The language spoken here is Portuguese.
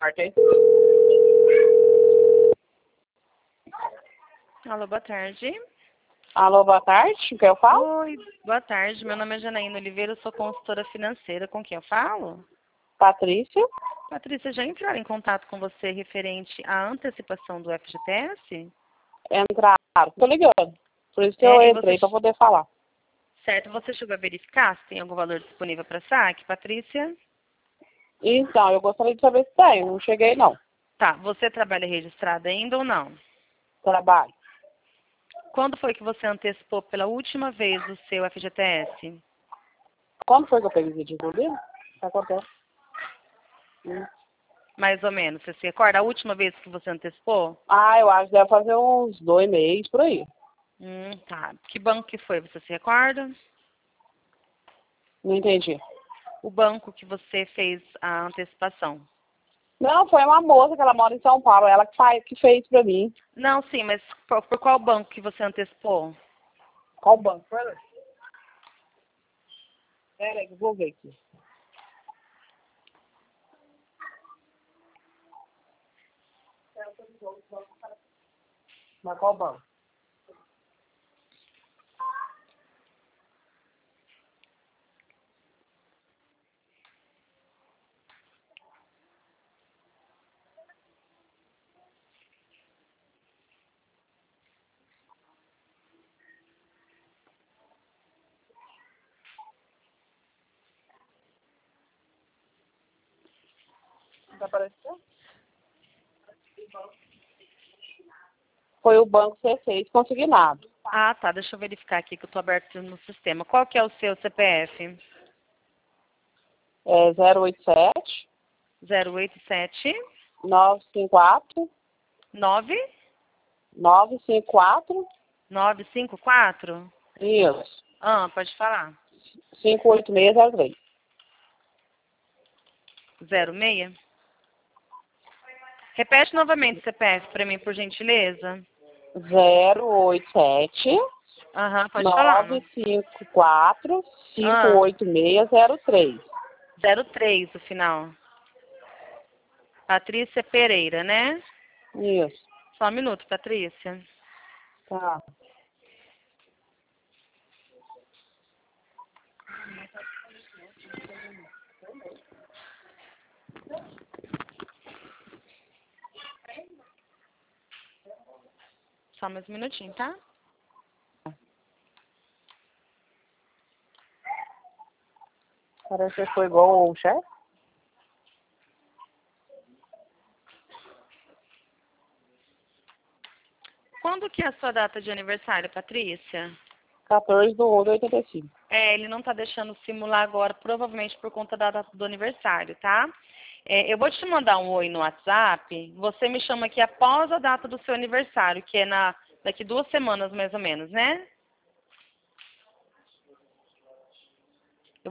Ok. Alô, boa tarde. Alô, boa tarde. O que eu falo? Oi, boa tarde. Meu nome é Janaína Oliveira, eu sou consultora financeira. Com quem eu falo? Patrícia. Patrícia, já entraram em contato com você referente à antecipação do FGTS? Entraram. Tô ligando. Por isso que eu É, e você, entrei, para poder falar. certo, você chegou a verificar se tem algum valor disponível para saque, Patrícia? Então, eu gostaria de saber se tem. Não cheguei, não. Tá, você trabalha registrada ainda ou não? Trabalho. Quando foi que você antecipou pela última vez o seu FGTS? Quando foi que eu peguei de dinheiro? Tá acontecendo. Mais ou menos, você se recorda? A última vez que você antecipou? Eu acho que deve fazer uns 2 meses por aí. Tá. Que banco que foi, você se recorda? Não entendi. O banco que você fez a antecipação. Não, foi uma moça que ela mora em São Paulo. Ela que fez pra mim. Não, sim, mas por qual banco que você antecipou? Qual banco? Pera aí, que eu vou ver aqui. Mas qual banco? Tá aparecendo? Foi o banco C6 consignado. Ah, tá. Deixa eu verificar aqui que eu tô aberto no sistema. Qual que é o seu CPF? É 087 087 954 9 954. 954? Isso. Ah, pode falar. 58603. 06? Repete novamente o CPF para mim, por gentileza. 087 Aham, pode falar. 954 Ah, 58603. 03 o final. Patrícia Pereira, né? Isso. Só um minuto, Patrícia. Tá. Só mais um minutinho, tá? Parece que foi igual o chefe. Quando que é a sua data de aniversário, Patrícia? 14/1/85. Ele não tá deixando simular agora, provavelmente por conta da data do aniversário, tá? Eu vou te mandar um oi no WhatsApp. Você me chama aqui após a data do seu aniversário, que é daqui 2 semanas, mais ou menos, né?